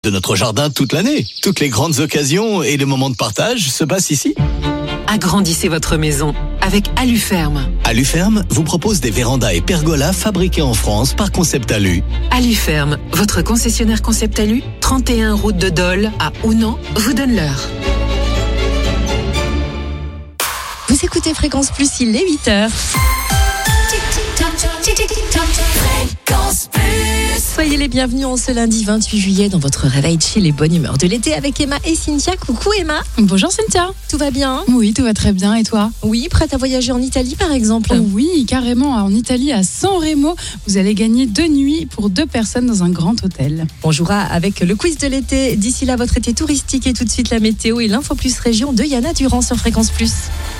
de notre jardin toute l'année. Toutes les grandes occasions et les moments de partage se passent ici. Agrandissez votre maison avec Aluferme. Aluferme vous propose des vérandas et pergolas fabriqués en France par Concept Alu. Aluferme, votre concessionnaire Concept Alu, 31 route de Dole à Ounan, vous donne l'heure. Vous écoutez Fréquence Plus, il est 8h. Soyez les bienvenus en ce lundi 28 juillet dans votre réveil chill et bonne humeur de l'été avec Emma et Cynthia. Coucou Emma. Bonjour Cynthia. Tout va bien? Oui, tout va très bien. Et toi? Oui, prête à voyager en Italie par exemple? Oui, carrément. En Italie, à San Remo, vous allez gagner 2 nuits pour 2 personnes dans un grand hôtel. On jouera avec le quiz de l'été. D'ici là, votre été touristique et tout de suite la météo et l'info plus région de Yana Durand sur Fréquence Plus.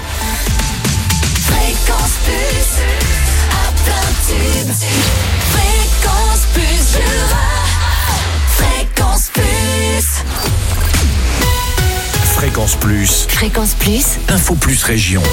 Fréquence Plus, à plein tube. Fréquence Plus, Fréquence Plus. Fréquence Plus. Fréquence Plus. Info Plus Région.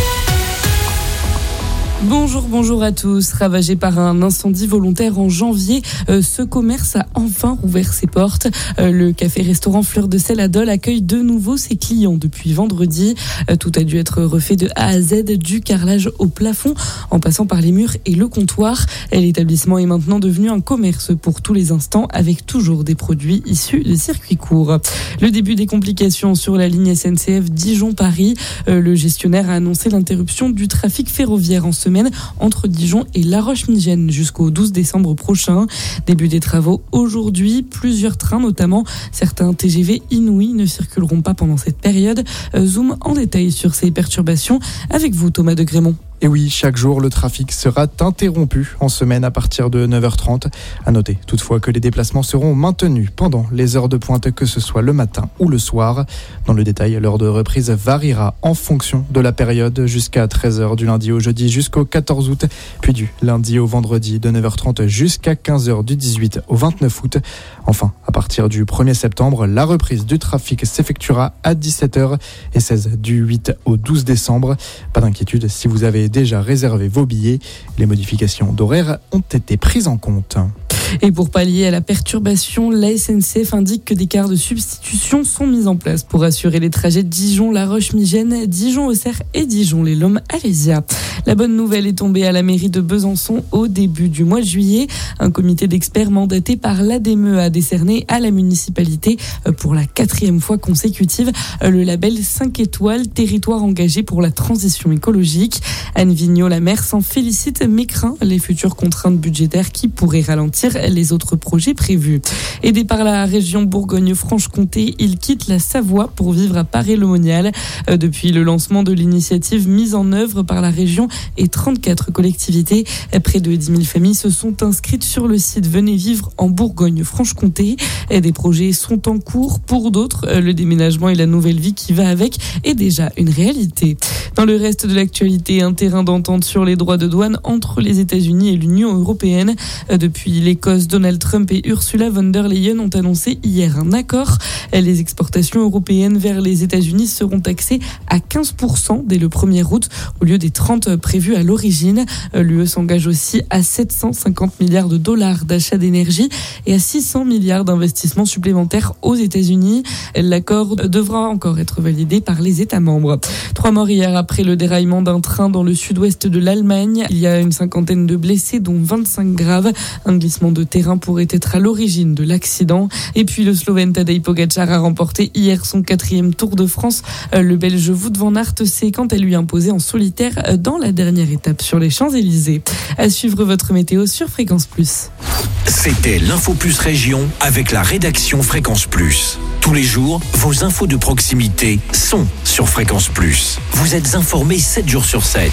Bonjour à tous. Ravagé par un incendie volontaire en janvier, ce commerce a enfin rouvert ses portes. Le café-restaurant Fleur de Sel à Dole accueille de nouveau ses clients depuis vendredi. Tout a dû être refait de A à Z, du carrelage au plafond, en passant par les murs et le comptoir. L'établissement est maintenant devenu un commerce pour tous les instants, avec toujours des produits issus des circuits courts. Le début des complications sur la ligne SNCF Dijon-Paris. Le gestionnaire a annoncé l'interruption du trafic ferroviaire en semaine entre Dijon et La Roche-Migène jusqu'au 12 décembre prochain. Début des travaux aujourd'hui. Plusieurs trains, notamment certains TGV Inouï, ne circuleront pas pendant cette période. Zoom en détail sur ces perturbations avec vous, Thomas de Grémont. Et oui, chaque jour, le trafic sera interrompu en semaine à partir de 9h30. À noter toutefois que les déplacements seront maintenus pendant les heures de pointe, que ce soit le matin ou le soir. Dans le détail, l'heure de reprise variera en fonction de la période, jusqu'à 13h du lundi au jeudi jusqu'au 14 août, puis du lundi au vendredi de 9h30 jusqu'à 15h du 18 au 29 août. Enfin, à partir du 1er septembre, la reprise du trafic s'effectuera à 17h et 16 du 8 au 12 décembre. Pas d'inquiétude si vous avez déjà réservé vos billets. Les modifications d'horaire ont été prises en compte. Et pour pallier à la perturbation, la SNCF indique que des cars de substitution sont mis en place pour assurer les trajets Dijon-La Roche-Migène, Dijon-Auxerre et Dijon-les-Laumes-Alésia. La bonne nouvelle est tombée à la mairie de Besançon au début du mois de juillet. Un comité d'experts mandaté par l'ADME a décerné à la municipalité pour la 4e fois consécutive le label 5 étoiles territoire engagé pour la transition écologique. Anne Vigneault, la maire, s'en félicite mais craint les futures contraintes budgétaires qui pourraient ralentir les autres projets prévus. Aidé par la région Bourgogne-Franche-Comté, il quitte la Savoie pour vivre à Paray-le-Monial. Depuis le lancement de l'initiative mise en œuvre par la région et 34 collectivités, près de 10 000 familles se sont inscrites sur le site Venez vivre en Bourgogne-Franche-Comté. Des projets sont en cours. Pour d'autres, le déménagement et la nouvelle vie qui va avec est déjà une réalité. Dans le reste de l'actualité, un terrain d'entente sur les droits de douane entre les États-Unis et l'Union européenne. Depuis l'Écosse, Donald Trump et Ursula von der Leyen ont annoncé hier un accord. Les exportations européennes vers les États-Unis seront taxées à 15% dès le 1er août au lieu des 30 prévus à l'origine. L'UE s'engage aussi à 750 milliards de dollars d'achats d'énergie et à 600 milliards d'investissements supplémentaires aux États-Unis. L'accord devra encore être validé par les États membres. 3 morts hier après le déraillement d'un train dans le sud-ouest de l'Allemagne. Il y a une cinquantaine de blessés, dont 25 graves. Un glissement de terrain pourrait être à l'origine de l'accident. Et puis le Slovène Tadej Pogačar a remporté hier son 4e Tour de France. Le Belge Wout van Aert s'est quant à lui imposé en solitaire dans la dernière étape sur les Champs-Élysées. À suivre votre météo sur Fréquence Plus. C'était l'Info Plus Région avec la rédaction Fréquence Plus. Tous les jours, vos infos de proximité sont sur Fréquence Plus. Vous êtes informés 7 jours sur 7.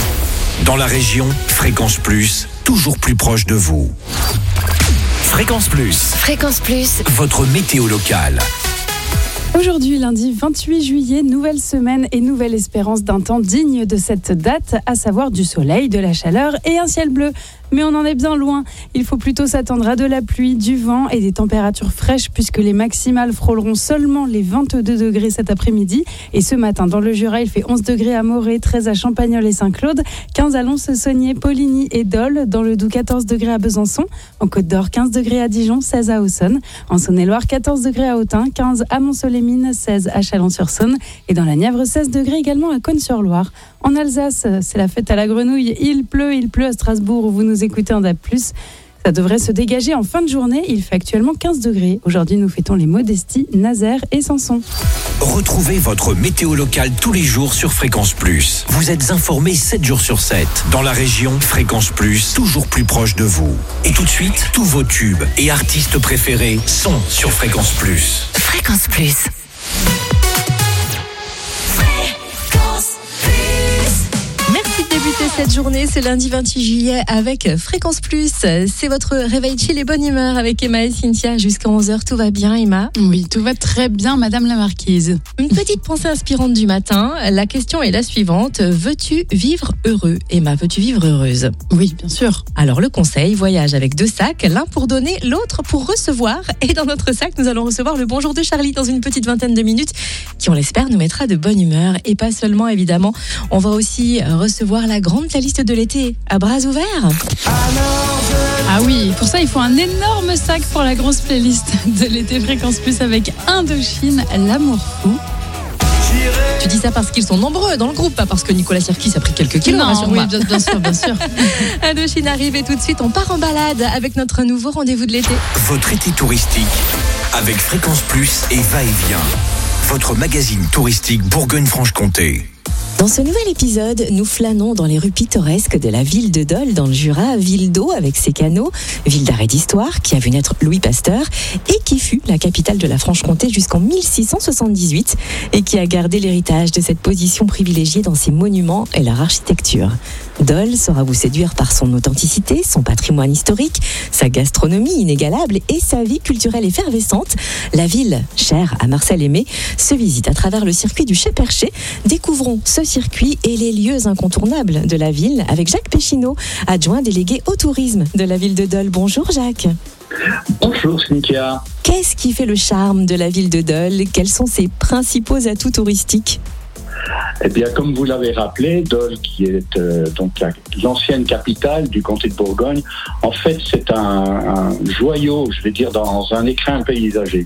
Dans la région, Fréquence Plus, toujours plus proche de vous. Fréquence Plus. Fréquence Plus. Votre météo locale. Aujourd'hui, lundi 28 juillet, nouvelle semaine et nouvelle espérance d'un temps digne de cette date, à savoir du soleil, de la chaleur et un ciel bleu. mais on en est bien loin. Il faut plutôt s'attendre à de la pluie, du vent et des températures fraîches puisque les maximales frôleront seulement les 22 degrés cet après-midi. Et ce matin, dans le Jura, il fait 11 degrés à Morée, 13 à Champagnole et Saint-Claude, 15 à Lons-Saunier, Poligny et Dole. Dans le Doubs, 14 degrés à Besançon. En Côte d'Or, 15 degrés à Dijon, 16 à Auxonne. En Saône-et-Loire, 14 degrés à Autun, 15 à Mont-Soleil-Mines, 16 à Chalon-sur-Saône. Et dans la Nièvre, 16 degrés également à Cosne-sur-Loire. En Alsace, c'est la fête à la grenouille. Il pleut à Strasbourg où vous nous écoutez en DAB+. Ça devrait se dégager en fin de journée. Il fait actuellement 15 degrés. Aujourd'hui, nous fêtons les Modesties, Nazaire et Samson. Retrouvez votre météo locale tous les jours sur Fréquence Plus. Vous êtes informés 7 jours sur 7. Dans la région, Fréquence Plus, toujours plus proche de vous. Et tout de suite, tous vos tubes et artistes préférés sont sur Fréquence Plus. Fréquence Plus. Merci de débuter cette journée, c'est lundi 28 juillet avec Fréquence Plus. C'est votre réveil chill et bonne humeur avec Emma et Cynthia jusqu'à 11h. Tout va bien, Emma? Oui, tout va très bien, Madame la Marquise. Une petite pensée inspirante du matin. La question est la suivante. Veux-tu vivre heureux? Emma, veux-tu vivre heureuse? Oui, bien sûr. Alors le conseil, voyage avec 2 sacs, l'un pour donner, l'autre pour recevoir. Et dans notre sac, nous allons recevoir le bonjour de Charlie dans une petite vingtaine de minutes qui, on l'espère, nous mettra de bonne humeur. Et pas seulement, évidemment, on va aussi recevoir la grande playlist de l'été à bras ouverts. Ah oui, pour ça, il faut un énorme sac pour la grosse playlist de l'été Fréquence Plus avec Indochine, L'amour fou. Tu dis ça parce qu'ils sont nombreux dans le groupe, pas parce que Nicolas Sirkis a pris quelques kilos. Non, oui, bien sûr, bien sûr. Indochine arrive et tout de suite, on part en balade avec notre nouveau rendez-vous de l'été. Votre été touristique avec Fréquence Plus et va-et-vient. Votre magazine touristique Bourgogne-Franche-Comté. Dans ce nouvel épisode, nous flânons dans les rues pittoresques de la ville de Dole, dans le Jura, ville d'eau avec ses canaux, ville d'arrêt d'histoire qui a vu naître Louis Pasteur et qui fut la capitale de la Franche-Comté jusqu'en 1678 et qui a gardé l'héritage de cette position privilégiée dans ses monuments et leur architecture. Dole saura vous séduire par son authenticité, son patrimoine historique, sa gastronomie inégalable et sa vie culturelle effervescente. La ville, chère à Marcel Aimé, se visite à travers le circuit du Chez Perché. Découvrons ce circuit et les lieux incontournables de la ville avec Jacques Péchineau, adjoint délégué au tourisme de la ville de Dole. Bonjour Jacques. Bonjour Cynthia. Qu'est-ce qui fait le charme de la ville de Dole? Quels sont ses principaux atouts touristiques? Eh bien, comme vous l'avez rappelé, Dole, qui est donc l'ancienne capitale du comté de Bourgogne, en fait, c'est un joyau, je vais dire, dans un écrin paysager.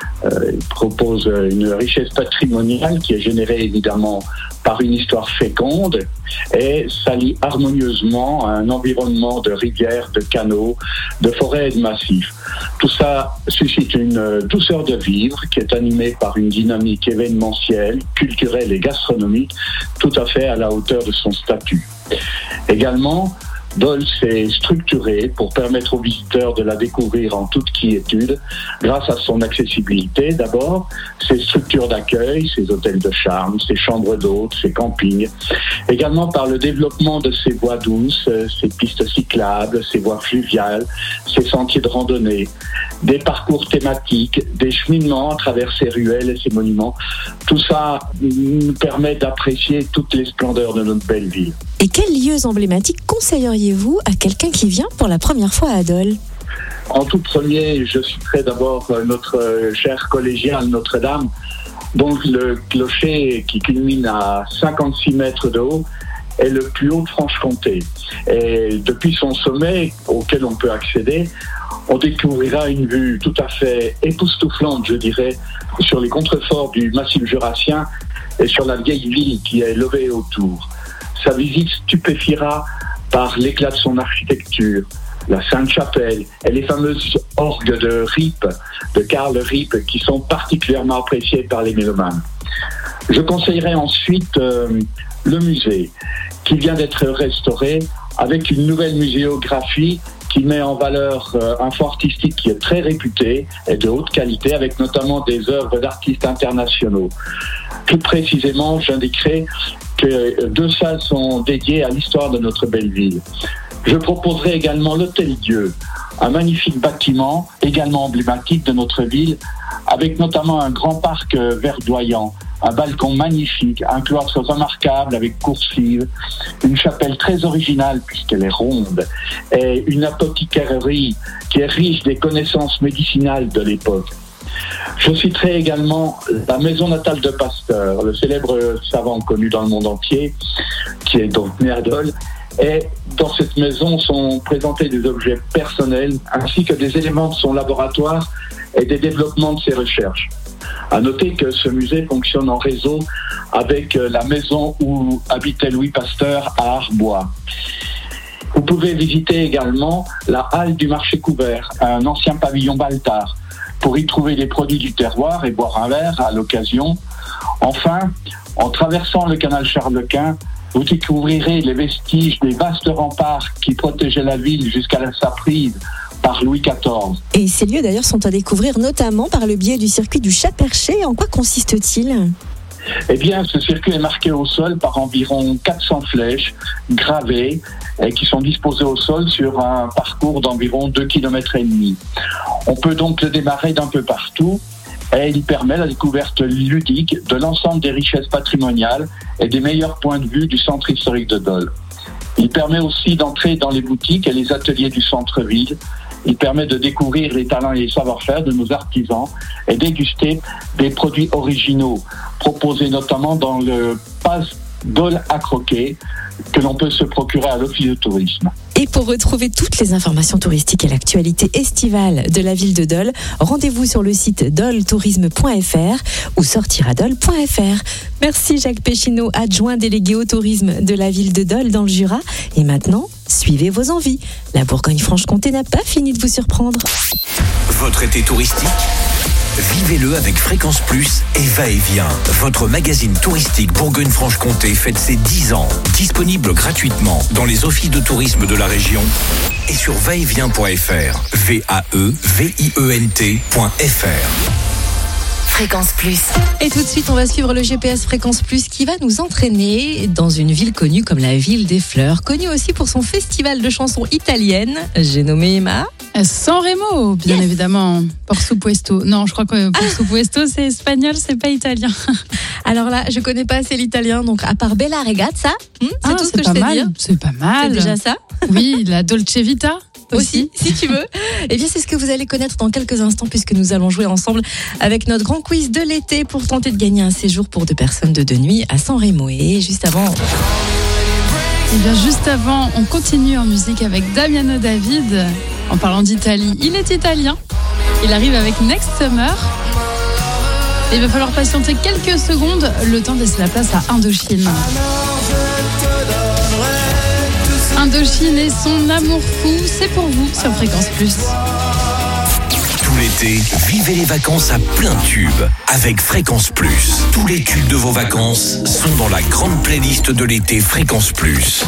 Il propose une richesse patrimoniale qui est générée évidemment par une histoire féconde et s'allie harmonieusement à un environnement de rivières, de canaux, de forêts et de massifs. Tout ça suscite une douceur de vivre qui est animée par une dynamique événementielle, culturelle et gastronomique tout à fait à la hauteur de son statut. Également, Dole s'est structuré pour permettre aux visiteurs de la découvrir en toute quiétude grâce à son accessibilité d'abord, ses structures d'accueil, ses hôtels de charme, ses chambres d'hôtes, ses campings. Également par le développement de ses voies douces, ses pistes cyclables, ses voies fluviales, ses sentiers de randonnée, des parcours thématiques, des cheminements à travers ses ruelles et ses monuments. Tout ça nous permet d'apprécier toutes les splendeurs de notre belle ville. Et quels lieux emblématiques conseilleriez-vous à quelqu'un qui vient pour la première fois à Dole? En tout premier, je citerai d'abord notre chère collégiale Notre-Dame, dont le clocher qui culmine à 56 mètres de haut est le plus haut de Franche-Comté. Et depuis son sommet, auquel on peut accéder, on découvrira une vue tout à fait époustouflante, je dirais, sur les contreforts du massif jurassien et sur la vieille ville qui est levée autour. Sa visite stupéfiera par l'éclat de son architecture, la Sainte-Chapelle et les fameuses orgues de Rippe, de Karl Rippe, qui sont particulièrement appréciées par les mélomanes. Je conseillerais ensuite le musée, qui vient d'être restauré avec une nouvelle muséographie qui met en valeur un fonds artistique qui est très réputé et de haute qualité, avec notamment des œuvres d'artistes internationaux. Plus précisément, j'indiquerai que 2 salles sont dédiées à l'histoire de notre belle ville. Je proposerai également l'Hôtel-Dieu, un magnifique bâtiment également emblématique de notre ville, avec notamment un grand parc verdoyant, un balcon magnifique, un cloître remarquable avec coursive, une chapelle très originale puisqu'elle est ronde, et une apothicairerie qui est riche des connaissances médicinales de l'époque. Je citerai également la maison natale de Pasteur, le célèbre savant connu dans le monde entier, qui est donc né à Dole. Et dans cette maison sont présentés des objets personnels ainsi que des éléments de son laboratoire et des développements de ses recherches. À noter que ce musée fonctionne en réseau avec la maison où habitait Louis Pasteur à Arbois. Vous pouvez visiter également la halle du marché couvert, un ancien pavillon Baltard, pour y trouver les produits du terroir et boire un verre à l'occasion. Enfin, en traversant le canal Charles-Quint, vous découvrirez les vestiges des vastes remparts qui protégeaient la ville jusqu'à sa prise par Louis XIV. Et ces lieux d'ailleurs sont à découvrir notamment par le biais du circuit du Chat-Perché. En quoi consiste-t-il ? Eh bien, ce circuit est marqué au sol par environ 400 flèches gravées et qui sont disposées au sol sur un parcours d'environ 2,5 km. On peut donc le démarrer d'un peu partout et il permet la découverte ludique de l'ensemble des richesses patrimoniales et des meilleurs points de vue du centre historique de Dole. Il permet aussi d'entrer dans les boutiques et les ateliers du centre-ville. Il permet de découvrir les talents et les savoir-faire de nos artisans et déguster des produits originaux proposés notamment dans le pass Dole à croquer que l'on peut se procurer à l'office de tourisme. Et pour retrouver toutes les informations touristiques et l'actualité estivale de la ville de Dole, rendez-vous sur le site doletourisme.fr ou sortiradole.fr. Merci Jacques Péchineau, adjoint délégué au tourisme de la ville de Dole dans le Jura. Et maintenant, suivez vos envies. La Bourgogne-Franche-Comté n'a pas fini de vous surprendre. Votre été touristique ? Vivez-le avec Fréquence Plus et Va-et-Vient. Votre magazine touristique Bourgogne-Franche-Comté fête ses 10 ans. Disponible gratuitement dans les offices de tourisme de la région et sur vaetvient.fr. VAEVIENT.fr. Fréquence Plus. Et tout de suite, on va suivre le GPS Fréquence Plus qui va nous entraîner dans une ville connue comme la ville des fleurs, connue aussi pour son festival de chansons italiennes. J'ai nommé Emma. San Remo, bien évidemment. Por supuesto. Non, je crois que por supuesto, c'est espagnol, c'est pas italien. Alors là, je connais pas assez l'italien, donc à part Bella Ragazza, c'est tout ce que je sais dire. C'est pas mal. C'est déjà ça. Oui, la Dolce Vita. Aussi, si tu veux. Eh bien, c'est ce que vous allez connaître dans quelques instants puisque nous allons jouer ensemble avec notre grand quiz de l'été pour tenter de gagner un séjour pour 2 personnes de 2 nuits à San Remo. Et juste avant... Eh bien, juste avant, on continue en musique avec Damiano David. En parlant d'Italie, il est italien. Il arrive avec Next Summer. Et il va falloir patienter quelques secondes, le temps de laisser la place à Indochine. Indochine et son amour fou, c'est pour vous sur Fréquence Plus. Tout l'été, vivez les vacances à plein tube avec Fréquence Plus. Tous les tubes de vos vacances sont dans la grande playlist de l'été Fréquence Plus.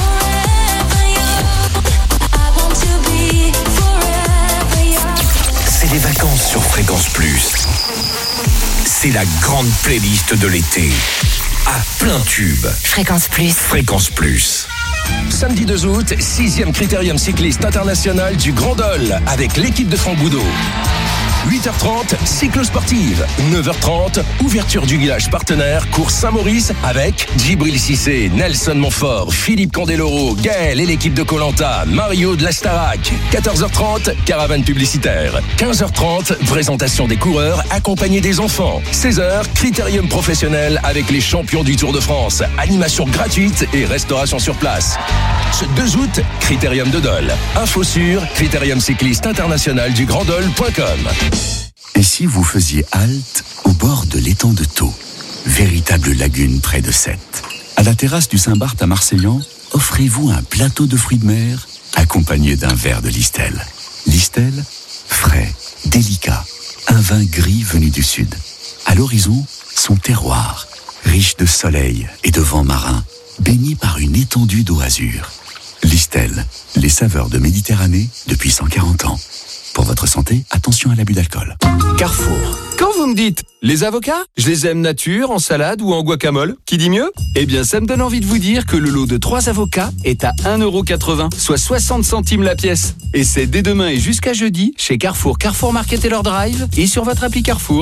C'est les vacances sur Fréquence Plus. C'est la grande playlist de l'été. À plein tube. Fréquence Plus. Fréquence Plus. Samedi 2 août, 6e Critérium cycliste international du Grand Dole avec l'équipe de Franck Boudot. 8h30, cyclo-sportive. 9h30, ouverture du village partenaire, course Saint-Maurice avec Djibril Cissé, Nelson Montfort, Philippe Candeloro, Gaël et l'équipe de Koh-Lanta, Mario de la Starac. 14h30, caravane publicitaire. 15h30, présentation des coureurs accompagnés des enfants. 16h, critérium professionnel avec les champions du Tour de France. Animation gratuite et restauration sur place. Ce 2 août, Critérium de Dole. Info sur critériumcycliste-international du Grand-Dole.com. Et si vous faisiez halte au bord de l'étang de Thau, véritable lagune près de Sète. À la terrasse du Saint-Barth à Marseillan, offrez-vous un plateau de fruits de mer accompagné d'un verre de Listel. Listel, frais, délicat, un vin gris venu du sud. À l'horizon, son terroir, riche de soleil et de vent marin, baigné par une étendue d'eau azur. Listel, les saveurs de Méditerranée depuis 140 ans. Pour votre santé, attention à l'abus d'alcool. Carrefour. Quand vous me dites les avocats, je les aime nature, en salade ou en guacamole, qui dit mieux ? Eh bien, ça me donne envie de vous dire que le lot de 3 avocats est à 1,80€, soit 60 centimes la pièce. Et c'est dès demain et jusqu'à jeudi chez Carrefour, Carrefour Market et leur drive et sur votre appli Carrefour.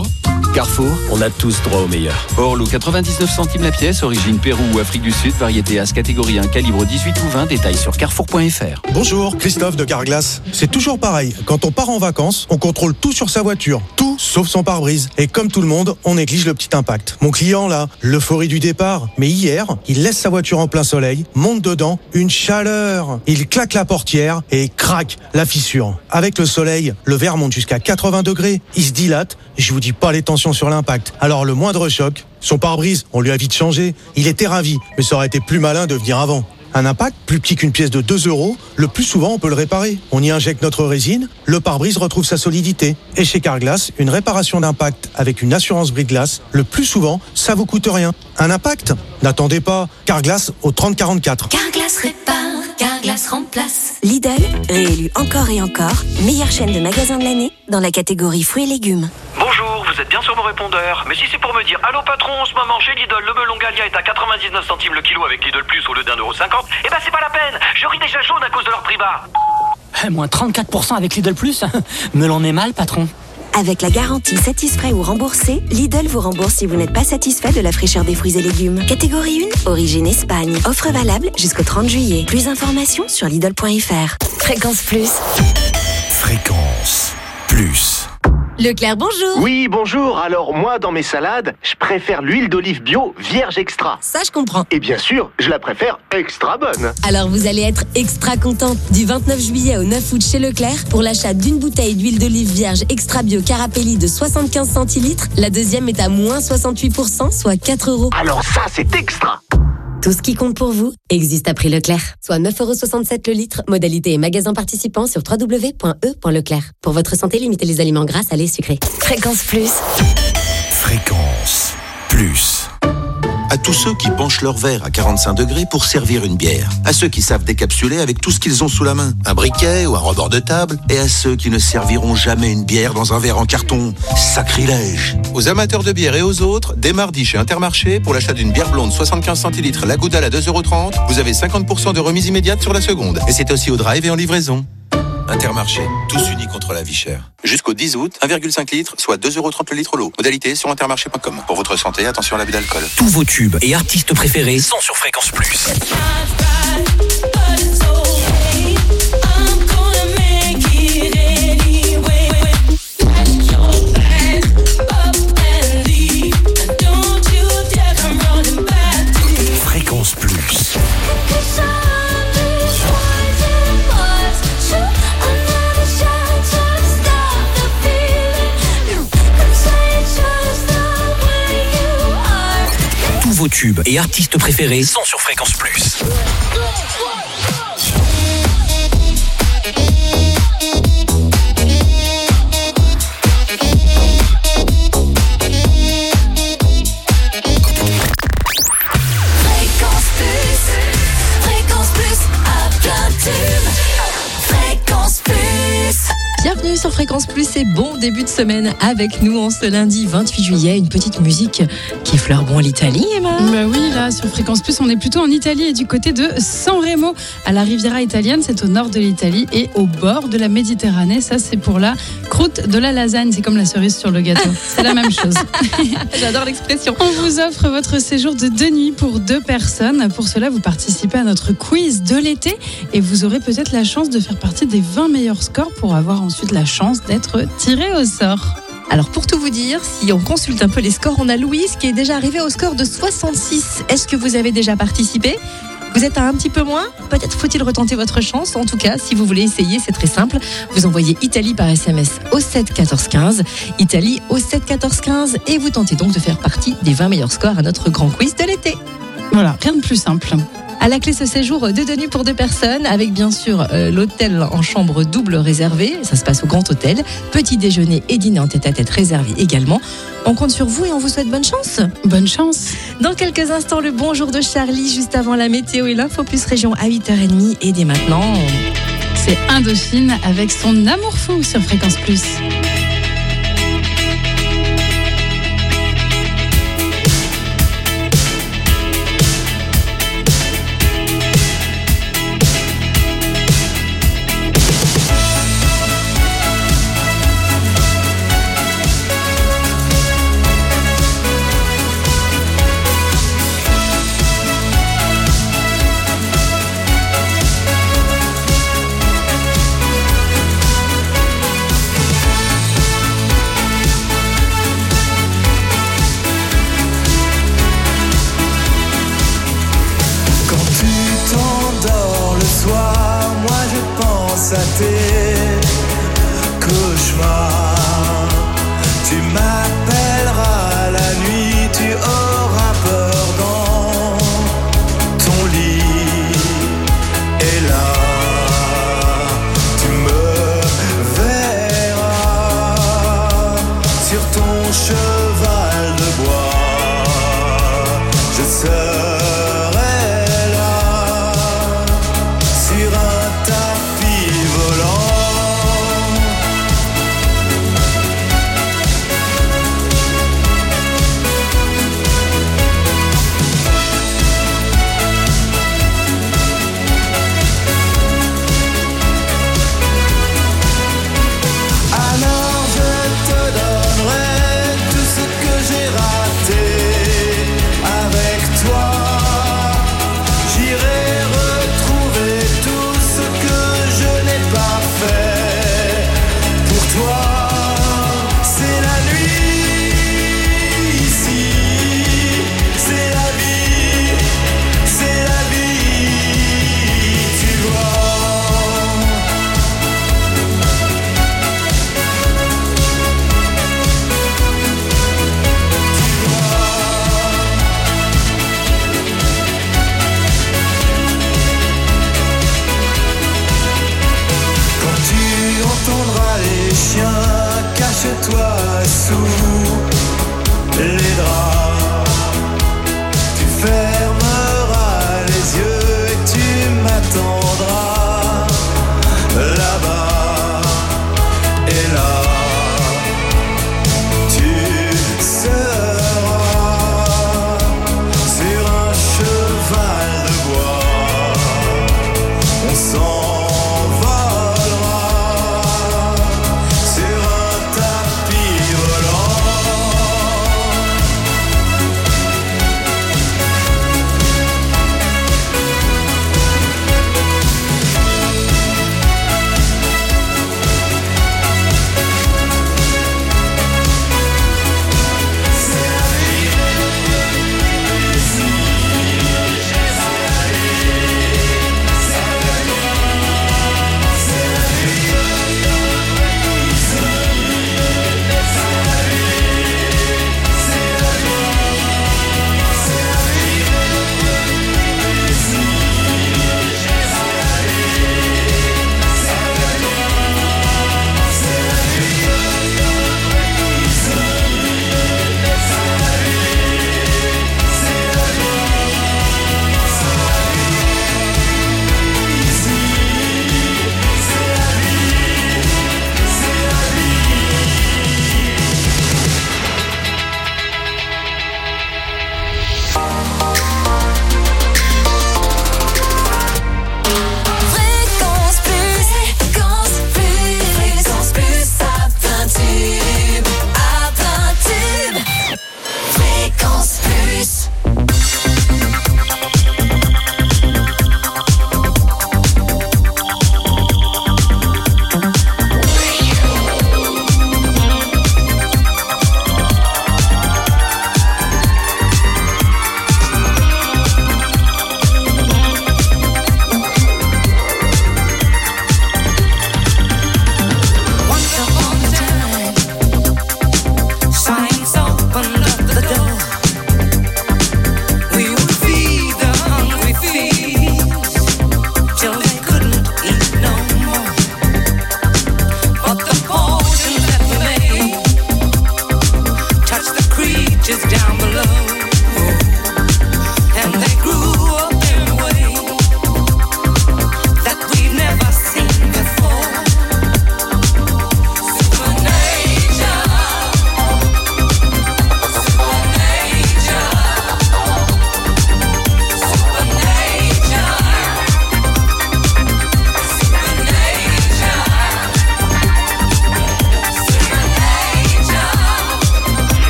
Carrefour, on a tous droit au meilleur. Orlo, 99 centimes la pièce, origine Pérou ou Afrique du Sud, variété As catégorie 1, calibre 18 ou 20, détail sur carrefour.fr. Bonjour, Christophe de Carglass. C'est toujours pareil, quand on part en vacances, on contrôle tout sur sa voiture, tout sauf son pare-brise. Et comme tout le monde, on néglige le petit impact. Mon client là, l'euphorie du départ, mais hier, il laisse sa voiture en plein soleil, monte dedans, une chaleur. Il claque la portière et craque la fissure. Avec le soleil, le verre monte jusqu'à 80 degrés, il se dilate, je vous dis pas les tensions sur l'impact. Alors le moindre choc, son pare-brise, on lui a vite changé. Il était ravi, mais ça aurait été plus malin de venir avant. Un impact, plus petit qu'une pièce de 2 €, le plus souvent on peut le réparer. On y injecte notre résine, le pare-brise retrouve sa solidité. Et chez Carglass, une réparation d'impact avec une assurance brise-glace, le plus souvent, ça vous coûte rien. Un impact ? N'attendez pas. Carglass au 3044. Carglass répare, Carglass remplace. Lidl, réélu encore et encore, meilleure chaîne de magasins de l'année dans la catégorie fruits et légumes. Bonjour, vous êtes bien sur mon répondeur. Mais si c'est pour me dire allô patron, en ce moment chez Lidl, le melon Gallia est à 99 centimes le kilo avec Lidl Plus au lieu d'1,50 €, eh ben c'est pas la peine. Je ris déjà jaune à cause de leur prix bas. Moins 34% avec Lidl Plus. Melon est mal, patron. Avec la garantie satisfait ou remboursé, Lidl vous rembourse si vous n'êtes pas satisfait de la fraîcheur des fruits et légumes. Catégorie 1, origine Espagne. Offre valable jusqu'au 30 juillet. Plus d'informations sur Lidl.fr. Fréquence Plus. Fréquence Plus. Leclerc, bonjour. Oui, bonjour. Alors, moi, dans mes salades, je préfère l'huile d'olive bio vierge extra. Ça, je comprends. Et bien sûr, je la préfère extra bonne. Alors, vous allez être extra content. Du 29 juillet au 9 août chez Leclerc, pour l'achat d'une bouteille d'huile d'olive vierge extra bio Carapelli de 75 centilitres, la deuxième est à moins 68%, soit 4 €. Alors ça, c'est extra. Tout ce qui compte pour vous existe à prix Leclerc. Soit 9,67 € le litre. Modalité et magasin participants sur www.e.leclerc. Pour votre santé, limitez les aliments gras, salés, sucrés. Fréquence Plus. Fréquence Plus. À tous ceux qui penchent leur verre à 45 degrés pour servir une bière. À ceux qui savent décapsuler avec tout ce qu'ils ont sous la main. Un briquet ou un rebord de table. Et à ceux qui ne serviront jamais une bière dans un verre en carton. Sacrilège. Aux amateurs de bière et aux autres, dès mardi chez Intermarché, pour l'achat d'une bière blonde 75 centilitres, la Goudal à 2,30 €, vous avez 50% de remise immédiate sur la seconde. Et c'est aussi au drive et en livraison. Intermarché, tous unis contre la vie chère. Jusqu'au 10 août, 1,5 litre, soit 2,30 € le litre l'eau. Modalité sur intermarché.com. Pour votre santé, attention à l'abus d'alcool. Tous vos tubes et artistes préférés sont sur Fréquence Plus. Fréquence Plus. Tous vos tubes et artistes préférés sont sur Fréquence Plus. Bienvenue sur Fréquence Plus et bon début de semaine avec nous en ce lundi 28 juillet. Une petite musique qui fleure bon l'Italie, Emma. Bah oui, là sur Fréquence Plus, on est plutôt en Italie et du côté de San Remo, à la Riviera italienne. C'est au nord de l'Italie et au bord de la Méditerranée. Ça, c'est pour la croûte de la lasagne. C'est comme la cerise sur le gâteau. C'est la même chose. J'adore l'expression. On vous offre votre séjour de 2 nuits pour 2 personnes. Pour cela, vous participez à notre quiz de l'été et vous aurez peut-être la chance de faire partie des 20 meilleurs scores pour avoir ensuite la chance d'être tiré au sort. Alors pour tout vous dire, si on consulte un peu les scores, on a Louise qui est déjà arrivée au score de 66. Est-ce que vous avez déjà participé ? Vous êtes à un petit peu moins ? Peut-être faut-il retenter votre chance. En tout cas, si vous voulez essayer, c'est très simple. Vous envoyez Italie par SMS au 7 14 15, Italie au 7 14 15 et vous tentez donc de faire partie des 20 meilleurs scores à notre grand quiz de l'été. Voilà, rien de plus simple. À la clé, ce séjour de 2 nuits pour 2 personnes, avec bien sûr l'hôtel en chambre double réservé. Ça se passe au Grand Hôtel. Petit déjeuner et dîner en tête-à-tête réservé également. On compte sur vous et on vous souhaite bonne chance. Bonne chance. Dans quelques instants, le bonjour de Charlie, juste avant la météo et l'Info Plus Région à 8h30. Et dès maintenant, c'est Indochine avec son amour fou sur Fréquence Plus. à tes cauchemars. Tu m'appelleras la nuit, tu auras peur dans ton lit. Et là, tu me verras sur ton cheval de bois. Je serai là sur un tapis volant. Alors je te donnerai tout ce que j'ai raté avec toi. J'irai retrouver tout ce que je n'ai pas fait pour toi. C'est la nuit ici, c'est la vie, tu vois. Quand tu entendras les chiens, cache-toi sous les draps. Tu fermeras les yeux et tu m'attendras là-bas. Et là, tu seras sur un cheval de bois. On s'envolera sur un tapis volant.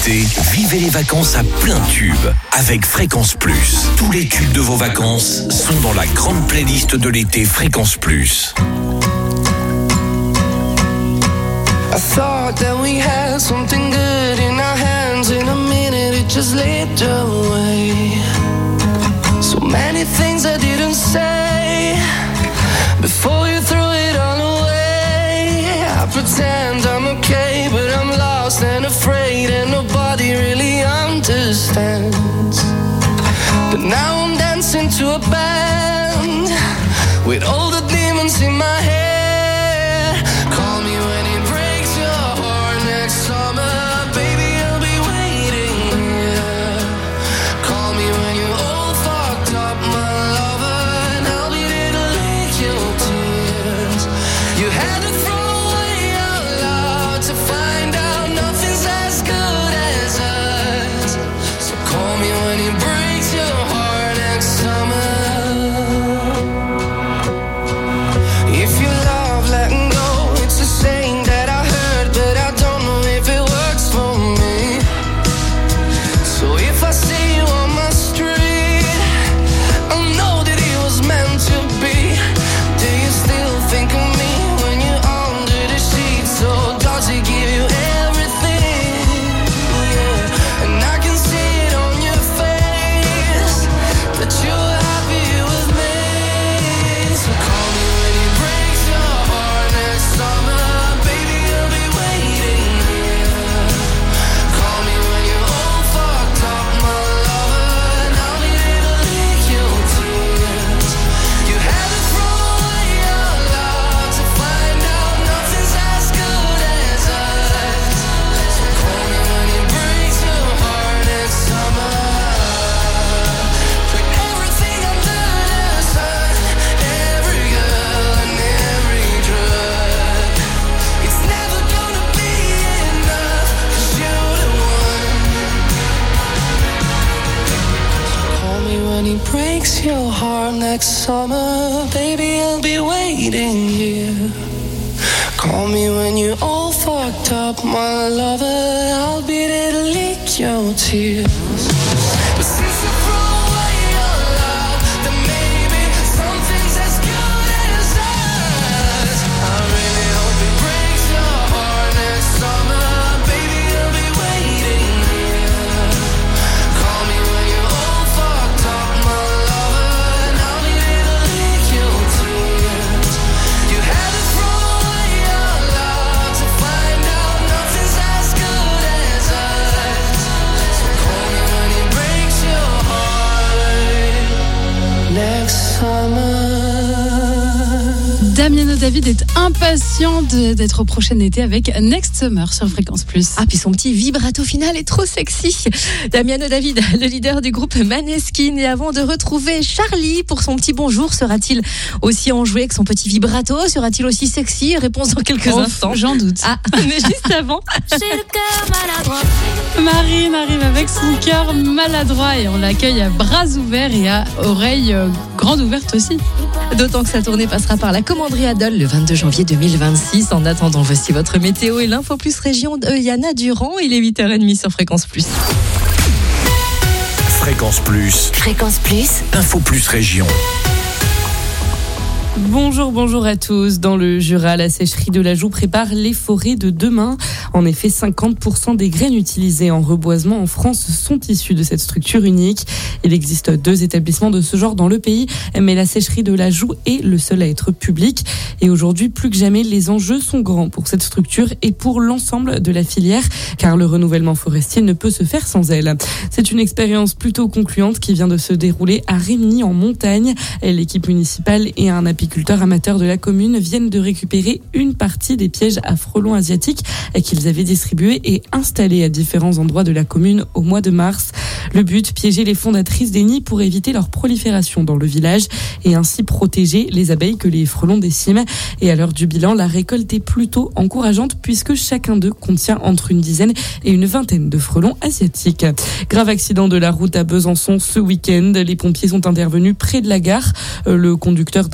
été, vivez les vacances à plein tube avec Fréquence Plus. Tous les tubes de vos vacances sont dans la grande playlist de l'été Fréquence Plus. I thought that we had something good in our hands. In a minute it just slipped away. So many things I didn't say before you threw it all away. I pretend I'm okay, but I'm lost and afraid, and nobody really understands. But now I'm dancing to a band with all the demons in my head. Call me when it breaks your heart next summer, baby, I'll be waiting here. Call me when you're all fucked up, my lover, and I'll be there to lick your tears. You had to throw away our love to find out nothing's as good as us. So call me when it breaks your heart next summer. If you love letting go, it's a saying that I heard, but I don't know if it works for me. So if I see you on my street, I'll know that it was meant to be. Do you still think of me when you're under the sheets? Or does it give you everything? Yeah, and I can see it on your face that you're happy with me. So call me when it breaks your heart next summer, baby, I'll be waiting here. Call me when you're all fucked up, my lover, and I'll be there to lick your tears. You had to throw away your love to find out nothing's as good as us. So call me when it breaks your heart next summer. Put everything under the sun, every girl and every drug. It's never gonna be enough, 'cause you're the one. Call me when it breaks your heart next summer, baby, I'll be waiting here. Call me when you're all fucked up, my lover, I'll be there to lick your tears. But since you threw away your love, then maybe something's as good as us. I really hope it breaks your heart next summer, baby, I'll be waiting here. Call me when you're all fucked up, my lover, and I'll be there to lick your tears. You had to throw away your love to find out nothing's as good as us. So call me when it breaks your heart next summer. Damiano David est impatient d'être au prochain été avec Next Summer sur Fréquence Plus. Ah, puis son petit vibrato final est trop sexy. Damiano David, le leader du groupe Maneskin. Et avant de retrouver Charlie pour son petit bonjour, sera-t-il aussi enjoué que son petit vibrato? Sera-il aussi sexy? Réponse dans quelques instants. J'en doute. Ah, mais juste avant. Marine arrive avec son cœur maladroit et on l'accueille à bras ouverts et à oreilles grandes ouvertes aussi. D'autant que sa tournée passera par la commanderie Adol le 22 janvier 2026. En attendant, voici votre météo et l'info plus région de Yana Durand. Il est 8h30 sur Fréquence Plus. Fréquence Plus. Fréquence Plus. Info plus région. Bonjour à tous. Dans le Jura, la sécherie de la Joux prépare les forêts de demain. En effet, 50% des graines utilisées en reboisement en France sont issues de cette structure unique. Il existe 2 établissements de ce genre dans le pays, mais la sécherie de la Joux est le seul à être public. Et aujourd'hui, plus que jamais, les enjeux sont grands pour cette structure et pour l'ensemble de la filière, car le renouvellement forestier ne peut se faire sans elle. C'est une expérience plutôt concluante qui vient de se dérouler à Rimini en montagne. L'équipe municipale et un apiculteur amateurs de la commune viennent de récupérer une partie des pièges à frelons asiatiques qu'ils avaient distribués et installés à différents endroits de la commune au mois de mars. Le but, piéger les fondatrices des nids pour éviter leur prolifération dans le village et ainsi protéger les abeilles que les frelons déciment. Et à l'heure du bilan, la récolte est plutôt encourageante puisque chacun d'eux contient entre une dizaine et une vingtaine de frelons asiatiques. Grave accident de la route à Besançon ce week-end. Les pompiers sont intervenus près de la gare. Le conducteur d'un 2 roues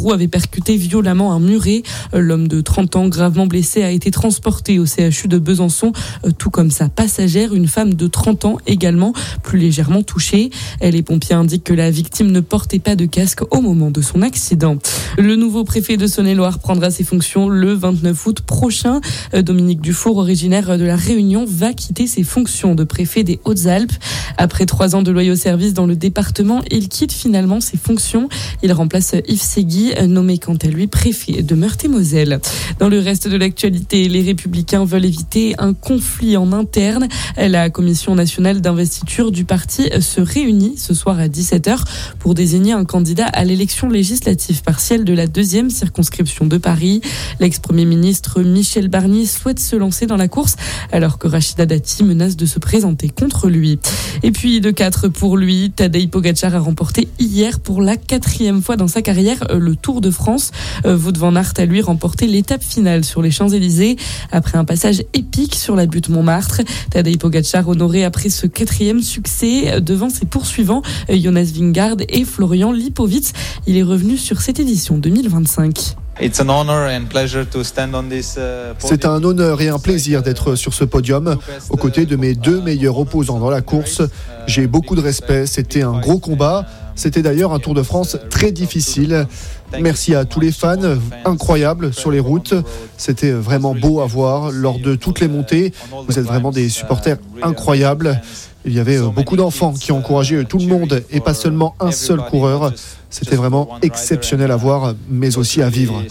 roue avait percuté violemment un muret. L'homme de 30 ans, gravement blessé, a été transporté au CHU de Besançon, tout comme sa passagère, une femme de 30 ans également, plus légèrement touchée. Les pompiers indiquent que la victime ne portait pas de casque au moment de son accident. Le nouveau préfet de Saône-et-Loire prendra ses fonctions le 29 août prochain. Dominique Dufour, originaire de La Réunion, va quitter ses fonctions de préfet des Hautes-Alpes. Après 3 ans de loyaux services dans le département, il quitte finalement ses fonctions. Il remplace Yves Segui, nommé quant à lui préfet de Meurthe-et-Moselle. Dans le reste de l'actualité, les Républicains veulent éviter un conflit en interne. La Commission nationale d'investiture du parti se réunit ce soir à 17h pour désigner un candidat à l'élection législative partielle de la 2e circonscription de Paris. L'ex-premier ministre Michel Barnier souhaite se lancer dans la course alors que Rachida Dati menace de se présenter contre lui. Et puis de 4 pour lui, Tadej Pogačar a remporté hier pour la 4e fois dans sa carrière le Tour de France. Wout van Aert a lui remporté l'étape finale sur les Champs-Élysées après un passage épique sur la butte Montmartre. Tadej Pogačar honoré après ce 4e succès devant ses poursuivants Jonas Vingegaard et Florian Lipowitz. Il est revenu sur cette édition 2025. C'est un honneur et un plaisir d'être sur ce podium aux côtés de mes 2 meilleurs opposants dans la course. J'ai beaucoup de respect, c'était un gros combat. C'était d'ailleurs un Tour de France très difficile. Merci à tous les fans, incroyables sur les routes. C'était vraiment beau à voir lors de toutes les montées. Vous êtes vraiment des supporters incroyables. Il y avait beaucoup d'enfants qui encourageaient tout le monde et pas seulement un seul coureur. C'était vraiment exceptionnel à voir, mais aussi à vivre.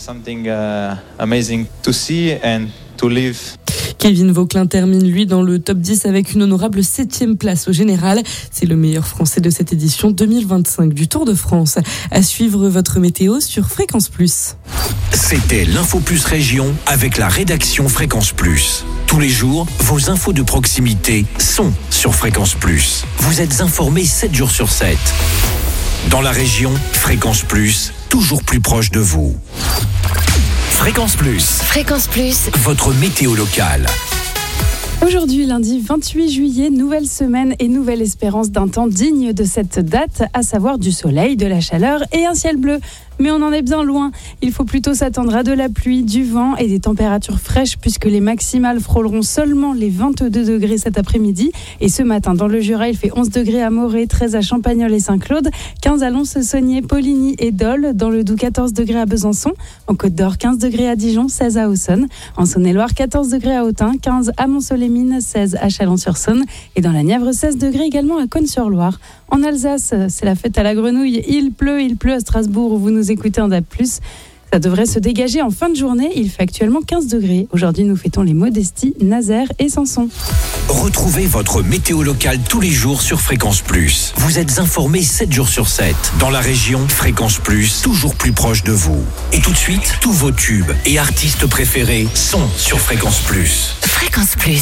Kevin Vauquelin termine lui dans le top 10 avec une honorable 7e place au général. C'est le meilleur français de cette édition 2025 du Tour de France. À suivre votre météo sur Fréquence Plus. C'était l'Info Plus Région avec la rédaction Fréquence Plus. Tous les jours, vos infos de proximité sont sur Fréquence Plus. Vous êtes informés 7 jours sur 7. Dans la région, Fréquence Plus, toujours plus proche de vous. Fréquence Plus. Fréquence Plus. Votre météo locale. Aujourd'hui, lundi 28 juillet, nouvelle semaine et nouvelle espérance d'un temps digne de cette date, à savoir du soleil, de la chaleur et un ciel bleu. Mais on en est bien loin. Il faut plutôt s'attendre à de la pluie, du vent et des températures fraîches puisque les maximales frôleront seulement les 22 degrés cet après-midi. Et ce matin, dans le Jura, il fait 11 degrés à Morée, 13 à Champagnole et Saint-Claude, 15 à Lons-Saunier, Poligny et Dole. Dans le Doubs, 14 degrés à Besançon. En Côte d'Or, 15 degrés à Dijon, 16 à Auxonne. En Saône-et-Loire, 14 degrés à Autun, 15 à Mont-Soleil-Mines, 16 à Chalon-sur-Saône. Et dans la Nièvre, 16 degrés également à Cosne-sur-Loire. En Alsace, c'est la fête à la grenouille. Il pleut à Strasbourg où vous nous écoutez en DAB+. Ça devrait se dégager en fin de journée. Il fait actuellement 15 degrés. Aujourd'hui, nous fêtons les Modesties, Nazaire et Samson. Retrouvez votre météo locale tous les jours sur Fréquence Plus. Vous êtes informés 7 jours sur 7. Dans la région, Fréquence Plus, toujours plus proche de vous. Et tout de suite, tous vos tubes et artistes préférés sont sur Fréquence Plus. Fréquence Plus.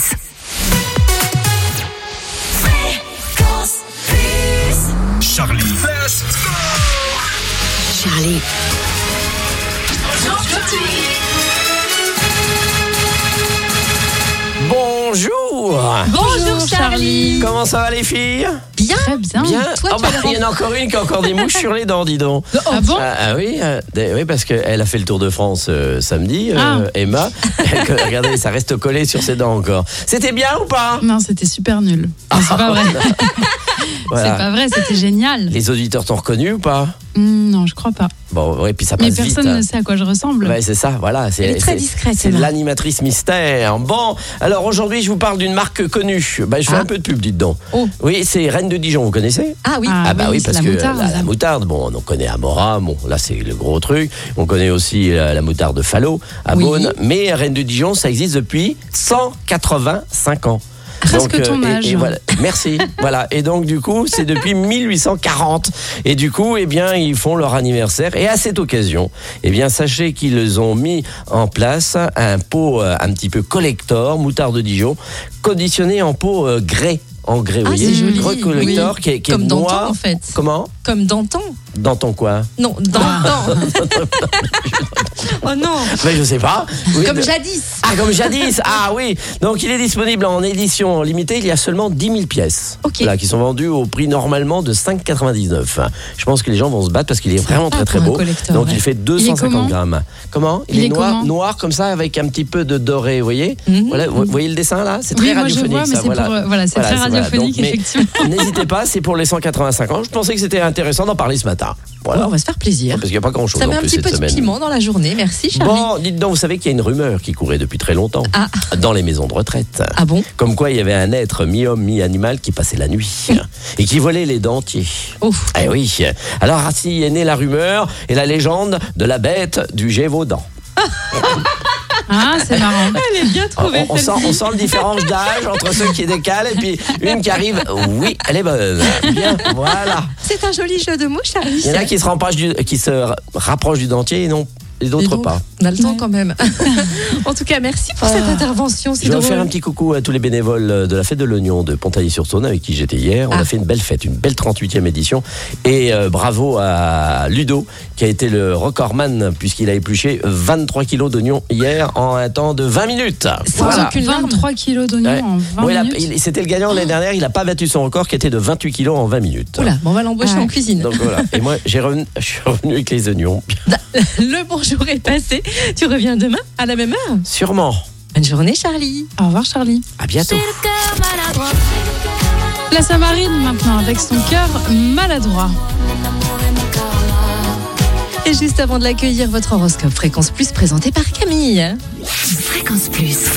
Charlie. Charlie. Bonjour. Bonjour Charlie. Comment ça va les filles? Bien. Très bien. Toi, il y en a encore une qui a encore des mouches sur les dents, dis donc. Ah bon? Oui, parce qu'elle a fait le Tour de France samedi, Emma. Regardez, ça reste collé sur ses dents encore. C'était bien ou pas? Non, c'était super nul. C'est pas vrai. Voilà. C'est pas vrai, c'était génial. Les auditeurs t'ont reconnu ou pas? Non, je crois pas. Bon, oui, puis ça passe vite. Mais personne ne sait à quoi je ressemble. Ouais, c'est ça, voilà. Elle est très discrète. C'est l'animatrice mystère. Bon, alors aujourd'hui, je vous parle d'une marque connue. Je fais un peu de pub, dites donc. Oh. Oui, c'est Reine de Dijon, vous connaissez? Ah oui. Oui, parce que la moutarde, bon, on connaît Amora, bon, là c'est le gros truc. On connaît aussi la moutarde de Fallot, à Beaune. Mais Reine de Dijon, ça existe depuis 185 ans. Presque ton âge. Et voilà. Merci. Voilà. Et donc, du coup, c'est depuis 1840. Et du coup, ils font leur anniversaire. Et à cette occasion, sachez qu'ils ont mis en place un pot un petit peu collector, moutarde de Dijon, conditionné en pot grès. En grès, vous voyez, c'est joli. collector qui est comme noir. Danton, en fait. Comment? comme d'antan. Danton quoi? Non, d'antan. Oh non. Mais je sais pas. Oui, Comme jadis. Ah, comme jadis. Ah oui. Donc il est disponible en édition limitée. Il y a seulement 10 000 pièces. Ok. Voilà, qui sont vendues au prix normalement de 5,99. Je pense que les gens vont se battre parce qu'il est vraiment très très pour un beau. collector, Donc ouais. il fait 250 grammes. Comment? Il est comment noir comme ça avec un petit peu de doré, vous voyez? Voilà, vous voyez le dessin là? C'est très Oui, moi je radiophonique. vois, mais ça, c'est voilà. pour, c'est très radiophonique, Donc, mais effectivement. N'hésitez pas, c'est pour les 185 ans. Je pensais que c'était intéressant d'en parler ce matin. Voilà. On va se faire plaisir. Parce qu'il n'y a pas grand chose Ça en met un plus petit cette peu de semaine. piment dans la journée. Merci, Charlie. Bon, dites donc, vous savez qu'il y a une rumeur qui courait depuis très longtemps dans les maisons de retraite. Ah bon? Comme quoi il y avait un être mi-homme, mi-animal qui passait la nuit et qui volait les dentiers. Ouf. Eh oui. Alors ainsi est née la rumeur et la légende de la bête du Gévaudan. Ah, c'est marrant. Elle est bien trouvée. On sent le différence d'âge entre ceux qui décalent et puis une qui arrive. Oui, elle est bonne. Bien, voilà. C'est un joli jeu de mots, Charlie. Il y en a qui se rapprochent du dentier et d'autres pas. On a le temps quand même. En tout cas, merci pour cette intervention. C'est Je vais drôle. faire un petit coucou à tous les bénévoles de la fête de l'oignon de Pontailly-sur-Saône avec qui j'étais hier. On a fait une belle fête, une belle 38e édition. Et bravo à Ludo qui a été le recordman puisqu'il a épluché 23 kilos d'oignons hier en un temps de 20 minutes. Voilà. 23 kilos d'oignons en 20 minutes. C'était le gagnant l'année dernière. Il n'a pas battu son record qui était de 28 kilos en 20 minutes. Oula, bon, on va l'embaucher en cuisine. Donc voilà. Et moi, je suis revenu avec les oignons. Le bonjour est passé. Tu reviens demain à la même heure? Sûrement. Bonne journée, Charlie. Au revoir, Charlie. À bientôt. La Samarine maintenant avec son cœur maladroit. Et juste avant de l'accueillir, votre horoscope Fréquence Plus présenté par Camille. Fréquence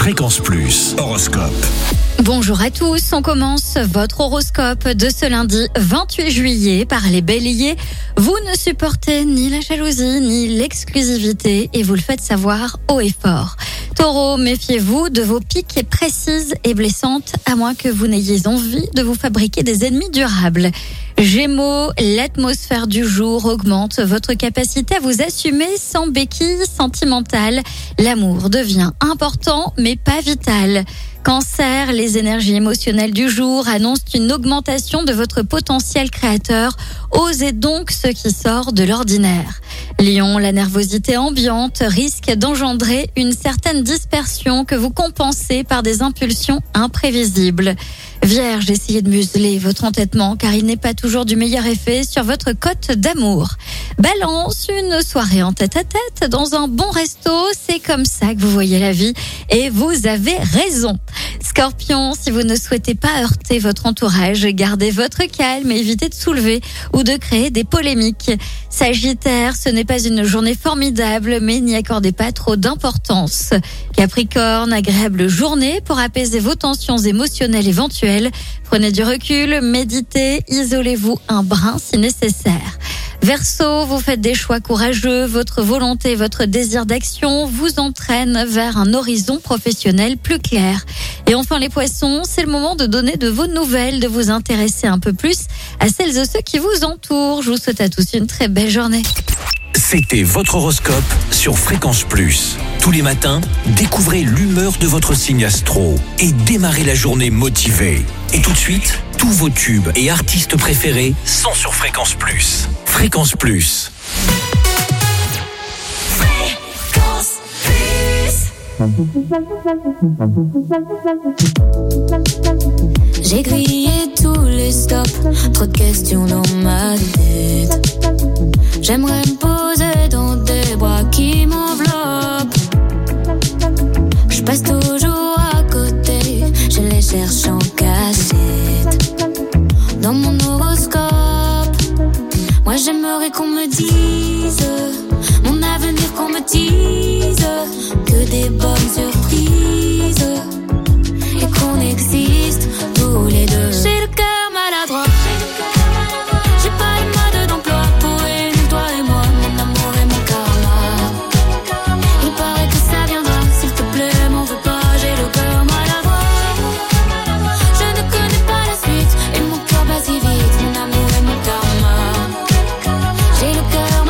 Plus, horoscope. Bonjour à tous, on commence votre horoscope de ce lundi 28 juillet par les béliers. Vous ne supportez ni la jalousie ni l'exclusivité et vous le faites savoir haut et fort. Taureau, méfiez-vous de vos piques précises et blessantes à moins que vous n'ayez envie de vous fabriquer des ennemis durables. Gémeaux, l'atmosphère du jour augmente votre capacité à vous assumer sans béquille sentimentale. L'amour devient important mais pas vital. Cancer, les énergies émotionnelles du jour annoncent une augmentation de votre potentiel créateur. Osez donc ce qui sort de l'ordinaire. Lion, la nervosité ambiante risque d'engendrer une certaine dispersion que vous compensez par des impulsions imprévisibles. Vierge, essayez de museler votre entêtement car il n'est pas toujours du meilleur effet sur votre cote d'amour. Balance, une soirée en tête-à-tête dans un bon resto, c'est comme ça que vous voyez la vie et vous avez raison. Scorpion, si vous ne souhaitez pas heurter votre entourage, gardez votre calme et évitez de soulever ou de créer des polémiques. Sagittaire, ce n'est pas une journée formidable, mais n'y accordez pas trop d'importance. Capricorne, agréable journée pour apaiser vos tensions émotionnelles éventuelles. Prenez du recul, méditez, isolez-vous un brin si nécessaire. Verseau, vous faites des choix courageux, votre volonté, votre désir d'action vous entraînent vers un horizon professionnel plus clair. Et enfin les poissons, c'est le moment de donner de vos nouvelles, de vous intéresser un peu plus à celles et ceux qui vous entourent. Je vous souhaite à tous une très belle journée. C'était votre horoscope sur Fréquence Plus. Tous les matins, découvrez l'humeur de votre signe astro et démarrez la journée motivé. Et tout de suite, tous vos tubes et artistes préférés sont sur Fréquence Plus. Fréquence Plus. J'ai grillé tous les stops, trop de questions dans ma tête. J'aimerais me poser dans des bras qui m'enveloppent. Je passe toujours à côté, je les cherche en cachette. Dans mon horoscope, moi j'aimerais qu'on me dise mon avenir, qu'on me dise que des bonnes surprises et qu'on existe tous les deux. J'ai le cœur maladroit, j'ai pas le mode d'emploi pour réunir toi et moi, mon amour et mon karma. Il paraît que ça viendra, s'il te plaît, m'en veux pas, j'ai le cœur maladroit. Je ne connais pas la suite et mon cœur bat si vite, mon amour et mon karma. J'ai le cœur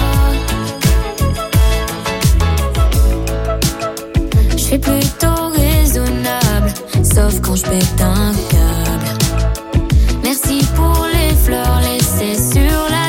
maladroit. Je suis plutôt raisonnable, sauf quand je pète un câble. Merci pour les fleurs laissées sur la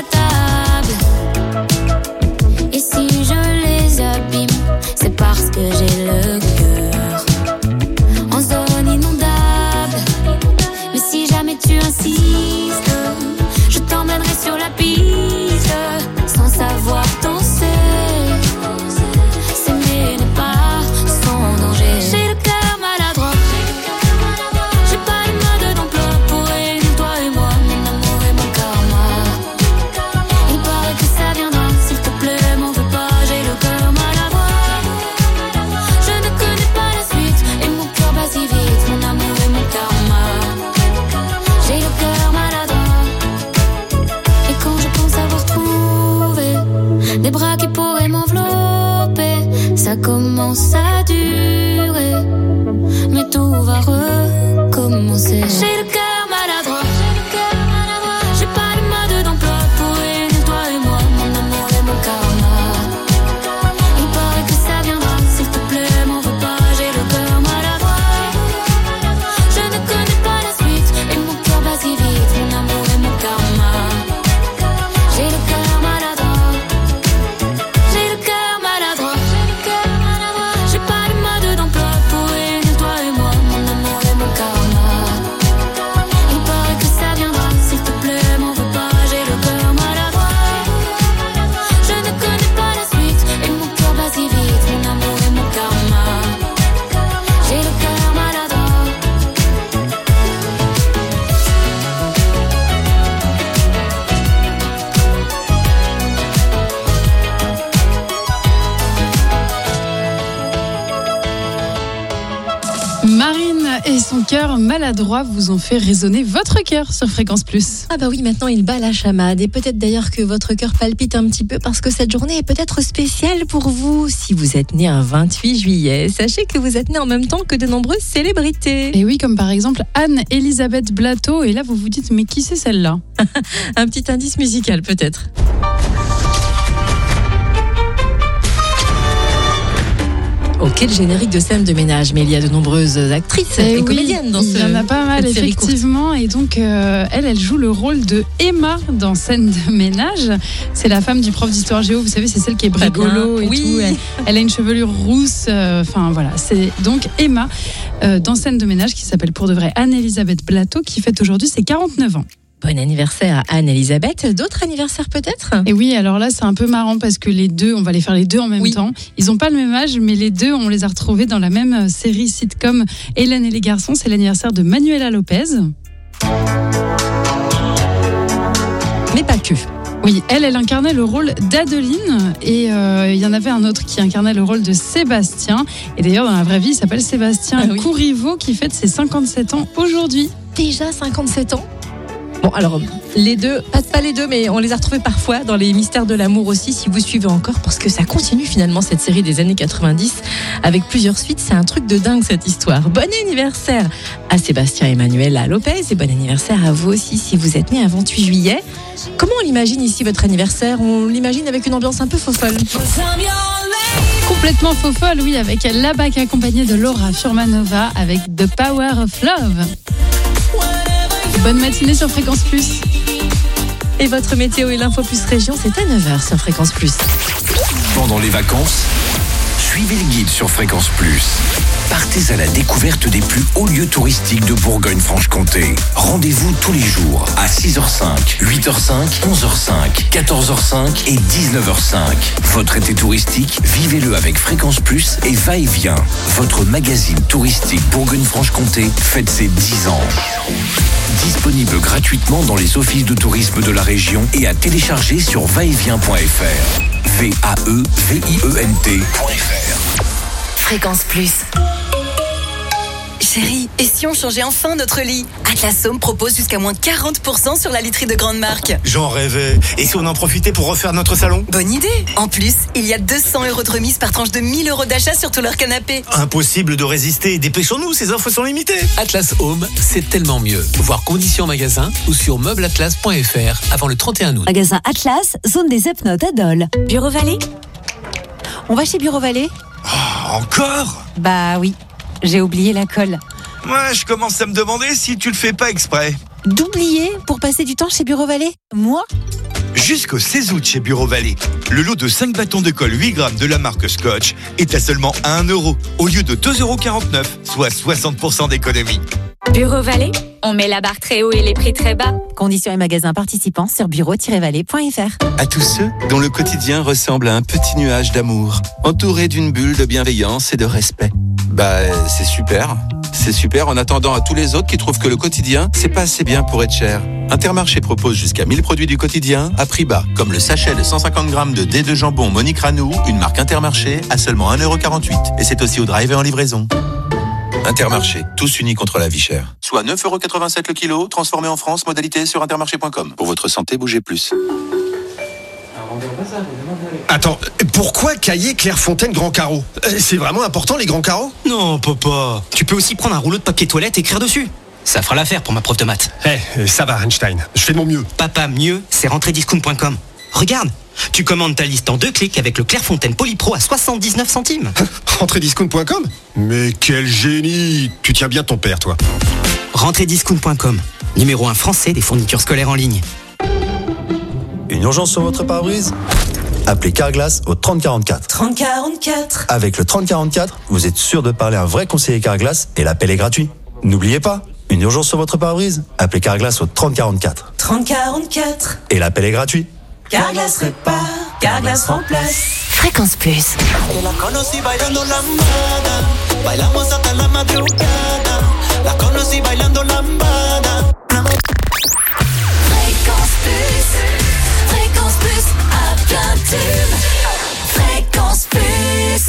commence à durer, mais tout va recommencer. J'ai le cœur maladroit, j'ai pas le mode d'emploi pour unir toi et moi, mon amour et mon karma. Il paraît que ça viendra, s'il te plaît, m'en veux pas, j'ai le cœur maladroit. Je ne connais pas la suite et mon cœur bat si vite, mon amour et mon karma. J'ai le cœur maladroit, j'ai le cœur maladroit. J'ai pas le mode d'emploi pour unir toi et moi, mon amour et mon karma. Il paraît que ça viendra, s'il te plaît, m'en veux pas, j'ai le cœur maladroit. Je ne connais pas la suite et mon cœur bat si vite, mon amour et mon karma. J'ai le cœur maladroit. Marine et son cœur maladroit vous ont fait résonner votre cœur sur Fréquence Plus. Ah bah oui, maintenant il bat la chamade. Et peut-être d'ailleurs que votre cœur palpite un petit peu parce que cette journée est peut-être spéciale pour vous. Si vous êtes né un 28 juillet, sachez que vous êtes né en même temps que de nombreuses célébrités. Et oui, comme par exemple Anne-Elisabeth Blateau. Et là, vous vous dites, mais qui c'est celle-là? Un petit indice musical peut-être. Oh, quel générique de scène de ménage. Mais il y a de nombreuses actrices et comédiennes dans il y en a pas mal, effectivement. Et donc, elle joue le rôle de Emma dans Scène de ménage. C'est la femme du prof d'histoire géo. Vous savez, c'est celle qui est brigolo et tout. Elle a une chevelure rousse. Enfin, voilà. C'est donc Emma dans Scène de ménage qui s'appelle pour de vrai Anne-Elisabeth Blateau qui fête aujourd'hui ses 49 ans. Bon anniversaire à Anne-Elisabeth. D'autres anniversaires peut-être? Et oui, alors là, c'est un peu marrant parce que les deux, on va les faire les deux en même temps. Ils n'ont pas le même âge, mais les deux, on les a retrouvés dans la même série sitcom Hélène et les garçons. C'est l'anniversaire de Manuela Lopez. Mais pas que. Oui, elle incarnait le rôle d'Adeline et il y en avait un autre qui incarnait le rôle de Sébastien. Et d'ailleurs, dans la vraie vie, il s'appelle Sébastien Courriveau qui fête ses 57 ans aujourd'hui. Déjà 57 ans? Bon, alors, les deux, pas les deux, mais on les a retrouvés parfois dans les Mystères de l'amour aussi, si vous suivez encore, parce que ça continue finalement cette série des années 90 avec plusieurs suites. C'est un truc de dingue cette histoire. Bon anniversaire à Sébastien et Manuela Lopez et bon anniversaire à vous aussi si vous êtes né un 28 juillet. Comment on l'imagine ici votre anniversaire? On l'imagine avec une ambiance un peu fofolle. Complètement fofolle, oui, avec la BAC accompagnée de Laura Furmanova avec The Power of Love. Bonne matinée sur Fréquence Plus. Et votre météo et l'info plus région, c'est à 9h sur Fréquence Plus. Pendant les vacances, suivez le guide sur Fréquence Plus. Partez à la découverte des plus hauts lieux touristiques de Bourgogne-Franche-Comté. Rendez-vous tous les jours à 6h05, 8h05, 11h05, 14h05 et 19h05. Votre été touristique, vivez-le avec Fréquence Plus et Va-et-Vient. Votre magazine touristique Bourgogne-Franche-Comté fête ses 10 ans. Disponible gratuitement dans les offices de tourisme de la région et à télécharger sur vaetvient.fr. VAEVIENT.fr. Fréquence Plus. Chérie, et si on changeait enfin notre lit? Atlas Home propose jusqu'à moins 40% sur la literie de grande marque. J'en rêvais. Et si on en profitait pour refaire notre salon? Bonne idée. En plus, il y a 200 € de remise par tranche de 1000 € d'achat sur tout leur canapé. Impossible de résister. Dépêchons-nous, ces offres sont limitées. Atlas Home, c'est tellement mieux. Voir conditions en magasin ou sur meubleatlas.fr avant le 31 août. Magasin Atlas, zone des Epnotes à Dole. Bureau Vallée? On va chez Bureau Vallée? Oh, encore? Bah oui, j'ai oublié la colle. Moi, je commence à me demander si tu le fais pas exprès. D'oublier pour passer du temps chez Bureau Vallée? Moi? Jusqu'au 16 août chez Bureau Vallée, le lot de 5 bâtons de colle 8 grammes de la marque Scotch est à seulement 1 € au lieu de 2,49 €, soit 60% d'économie. Bureau Vallée, on met la barre très haut et les prix très bas. Conditions et magasins participants sur bureau-vallée.fr. À tous ceux dont le quotidien ressemble à un petit nuage d'amour, entouré d'une bulle de bienveillance et de respect. Bah, c'est super. C'est super en attendant à tous les autres qui trouvent que le quotidien, c'est pas assez bien pour être cher. Intermarché propose jusqu'à 1000 produits du quotidien à prix bas, comme le sachet de 150 grammes de dés de jambon Monique Ranou, une marque Intermarché, à seulement 1,48 €. Et c'est aussi au drive et en livraison. Intermarché, tous unis contre la vie chère. Soit 9,87 € le kilo, transformé en France, modalité sur intermarché.com. Pour votre santé, bougez plus. Attends, pourquoi cahier Clairefontaine Grand Carreau? C'est vraiment important les grands carreaux? Non, papa. Tu peux aussi prendre un rouleau de papier toilette et écrire dessus. Ça fera l'affaire pour ma prof de maths. Ça va Einstein, je fais de mon mieux. Papa, mieux, c'est rentrediscount.com. Regarde, tu commandes ta liste en 2 clics avec le Clairefontaine Polypro à 79 centimes. Rentrediscount.com? Mais quel génie! Tu tiens bien ton père, toi. Rentrediscount.com, numéro 1 français des fournitures scolaires en ligne. Une urgence sur votre pare-brise? Appelez Carglass au 3044. 3044. Avec le 3044, vous êtes sûr de parler à un vrai conseiller Carglass et l'appel est gratuit. N'oubliez pas, une urgence sur votre pare-brise? Appelez Carglass au 3044. 3044. Et l'appel est gratuit. Carglass répare, Carglass remplace. Fréquence Plus. La conocí bailando lambada, bailamos hasta la madrugada. La conocí bailando lambada. Fréquence Plus, Fréquence Plus, à plein tube. Fréquence Plus.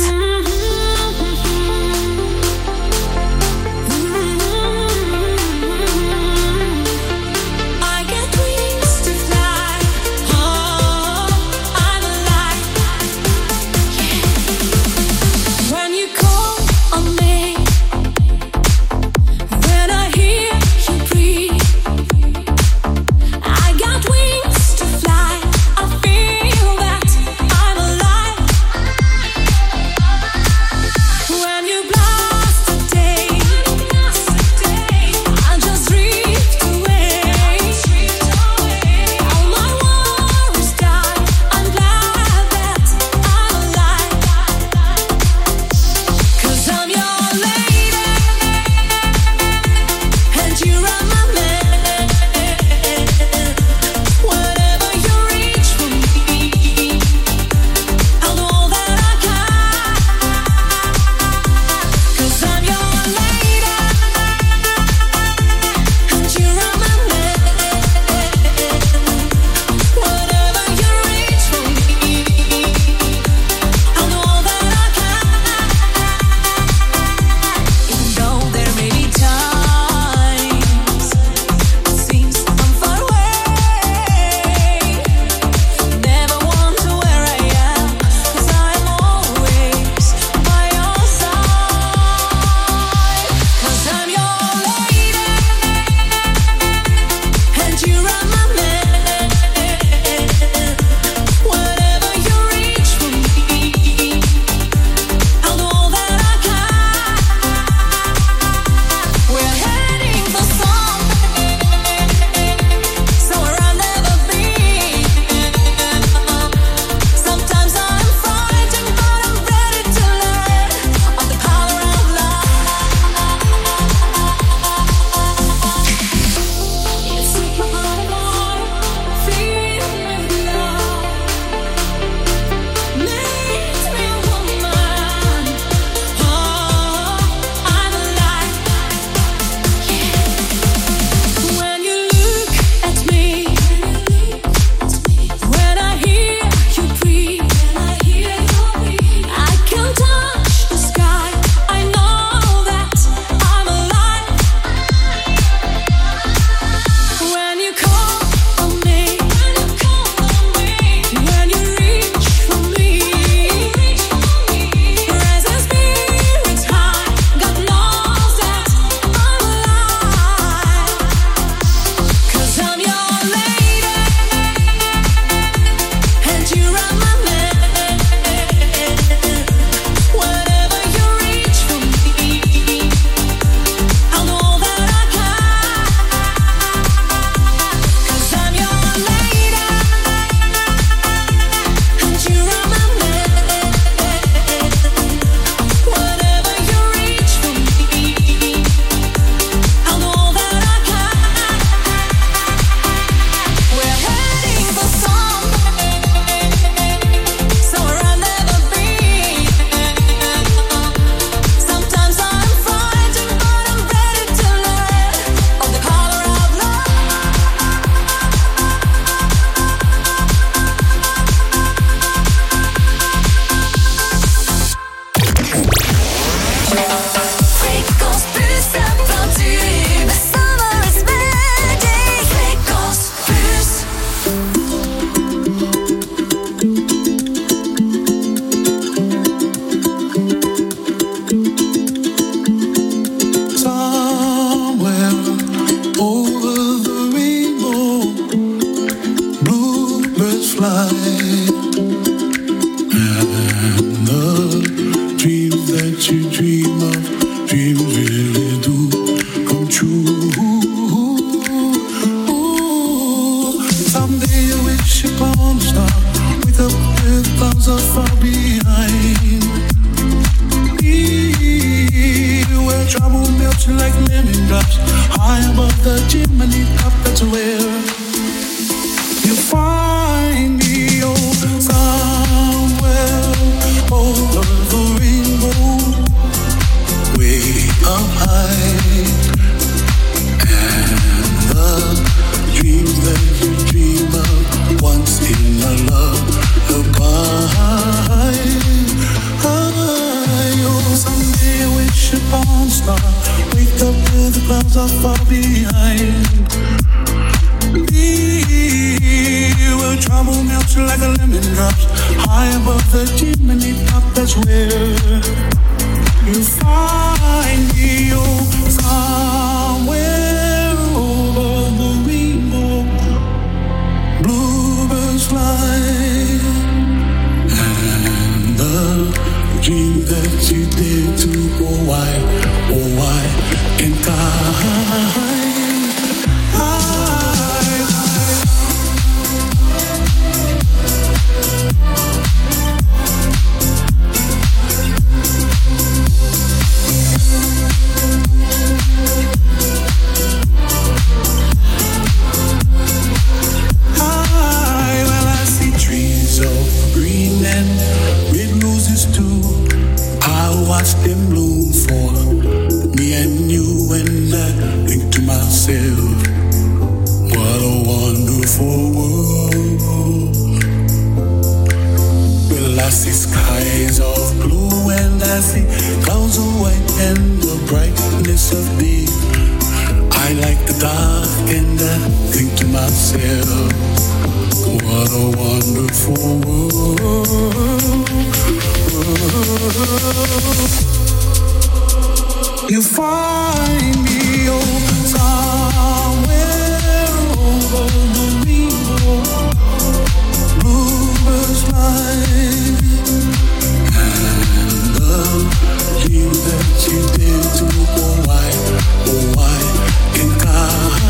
trouble melts like lemon drops. High above the chimney top, that's where you find me. Oh, somewhere over the rainbow, way up high. And the dreams that you dream of once in a lullaby. Someday I wish upon a star, wake up where the clouds are far behind. Me, where trouble melts like a lemon drops. High above the chimney top, that's where you find me. Oh, somewhere over the rainbow, bluebirds fly. And the dream that you did to go why can't I? Well, I see trees of green and red roses too. I watch them bloom for me and you, and I think to myself, what a wonderful world. Well, I see skies of blue and I see clouds of white and the brightness of day. I like the dark and I think to myself, what a wonderful world. You find me, oh, somewhere over the rainbow, bluebirds fly. And the dream that you did to why can't I?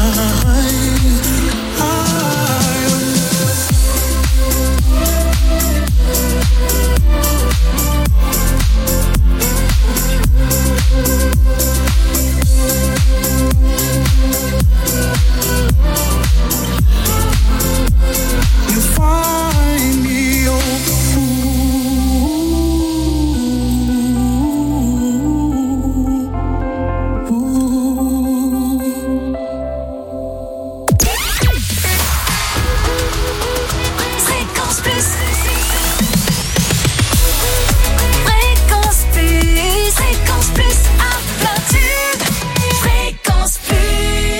You find me, oh, Fréquence Plus. Fréquence Plus. Fréquence Plus à plein tube. Fréquence Plus.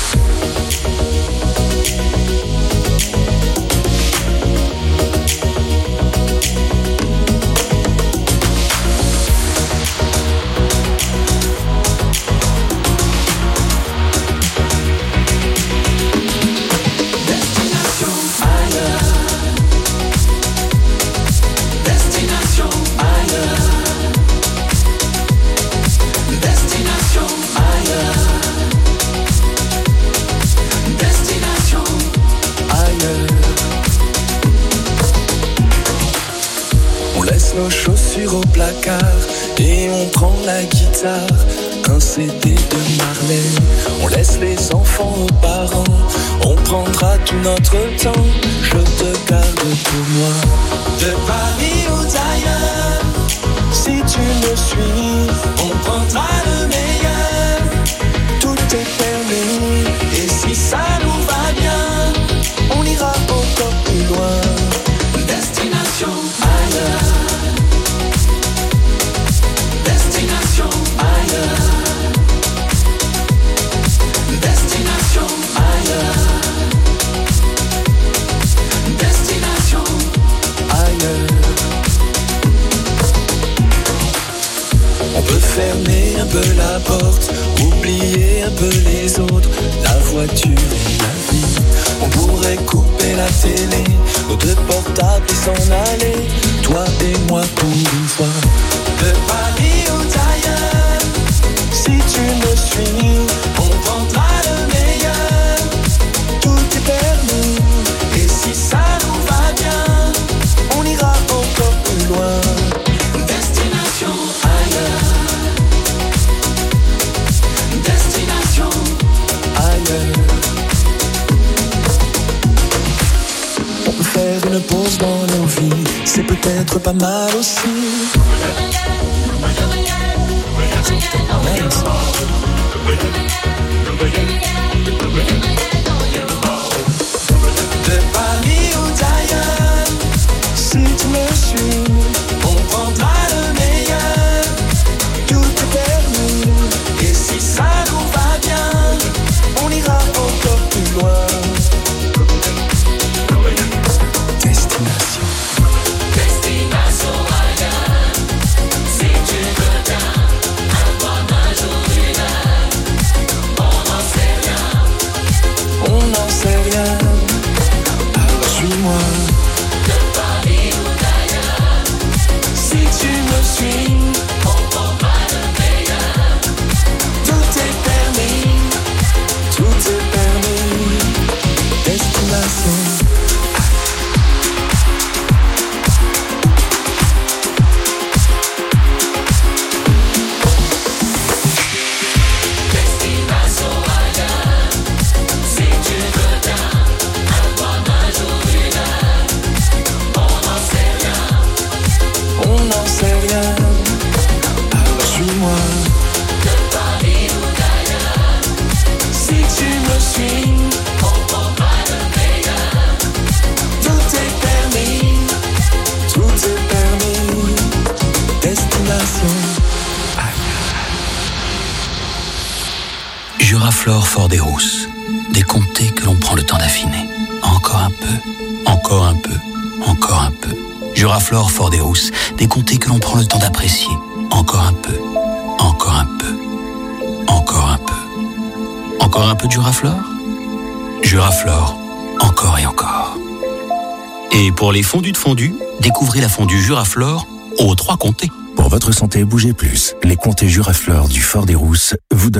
Destination ailleurs. Destination ailleurs. Destination ailleurs. On laisse nos chaussures au placard et on prend la guitare, un CD de Marley. On laisse les enfants aux parents, on prendra tout notre temps. Je te garde pour moi, de Paris ou d'ailleurs. Si tu me suis, on prendra le meilleur. Tout est permis, et si ça nous va bien, on ira encore plus loin. Destination ailleurs. Destination ailleurs. Destination ailleurs. Destination ailleurs. On peut fermer un peu la porte, oublier un peu les autres, la voiture et la vie. On pourrait couper la télé, nos deux portables et s'en aller, toi et moi pour une fois. De Paris ou d'ailleurs, si tu me suis, on prendra le meilleur. Tout est permis, et si ça nous va bien, on ira encore plus loin. destination ailleurs. c'est peut-être pas mal aussi. De Paris ou d'ailleurs, si tu me suis, on prendra le meilleur. Tout est permis, et si ça nous va bien, on ira encore plus loin. Destination ailleurs. Si tu veux bien, un point, un jour, une heure, on n'en sait rien. On n'en sait rien. Alors suis-moi. De Paris ou d'ailleurs. Si tu me suis, on prendra le meilleur. Tout est permis. Tout est permis. Destination. Destination ailleurs. Si tu veux bien, un point, un jour, une heure, on n'en sait rien. On n'en sait rien. Alors suis-moi. De Paris ou d'ailleurs. Si tu me suis, on prendra le meilleur. Tout est permis. Tout est permis. Destination. Juraflore Fort des Rousses. Des comtés que l'on prend le temps d'affiner. Encore un peu, encore un peu, encore un peu. Juraflore Fort des Rousses. Des comtés que l'on prend le temps d'apprécier. Encore un peu, encore un peu, encore un peu. Encore un peu de Juraflore? Juraflore, encore et encore. Et pour les fondus de fondue, découvrez la fondue Juraflore aux 3 comtés. Pour votre santé, bougez plus. Les comtés Juraflore du Fort des Rousses vous donnent